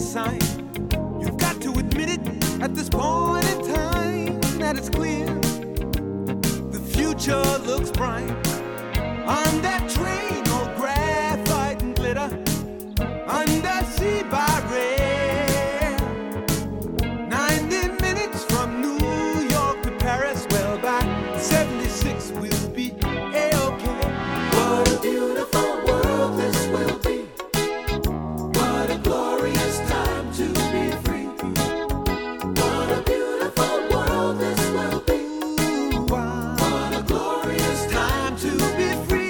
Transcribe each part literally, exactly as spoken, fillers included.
sign. You've got to admit it at this point in time that it's clear. The future looks bright. On that train, all graphite and glitter. Undersea by rail. ninety minutes from New York to Paris. Well, by seventy-six we'll be A-OK. What a beautiful world this will be. What a glorious time to be free. What a beautiful world this will be. What a glorious time to be free.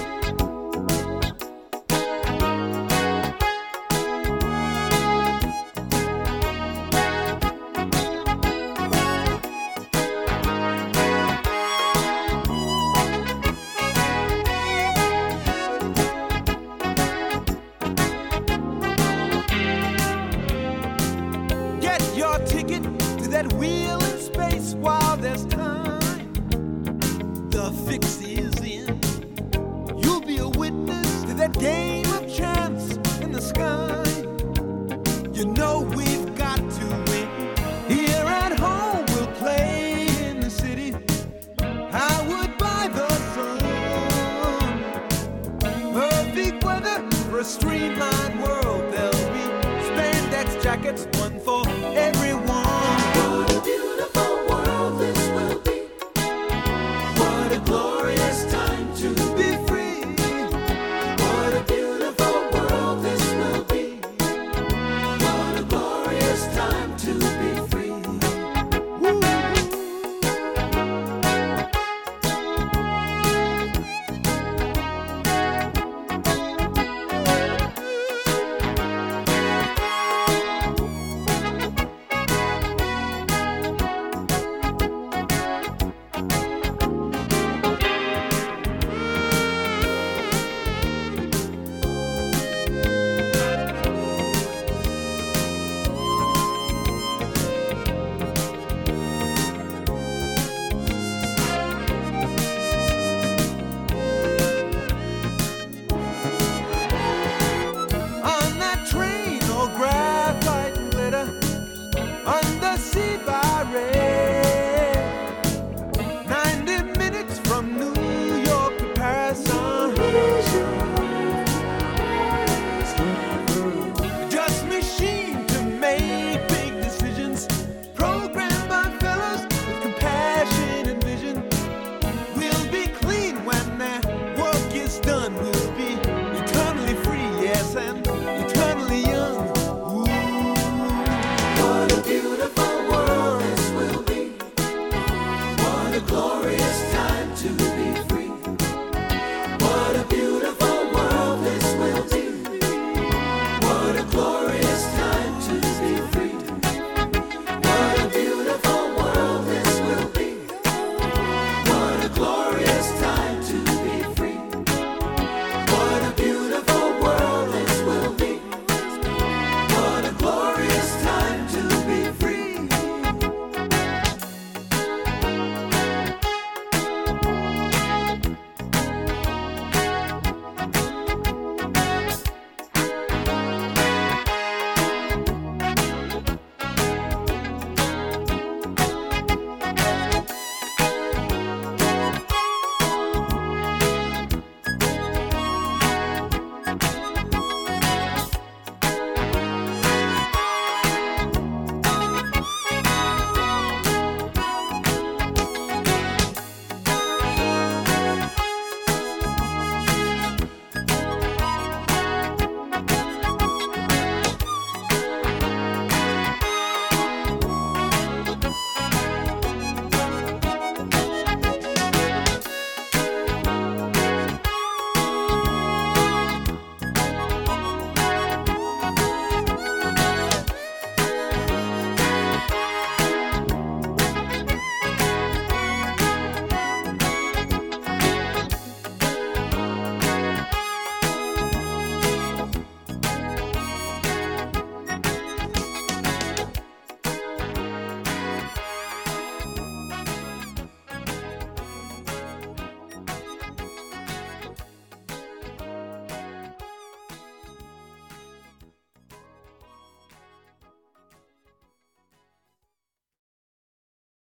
Get your ticket to that wheel in space while there's time. The fix is in. You'll be a witness to that game of chance in the sky. You know we've got to win. Here at home we'll play in the city. Highwood by the sun. Perfect weather for a streamlined world. There'll be spandex jackets.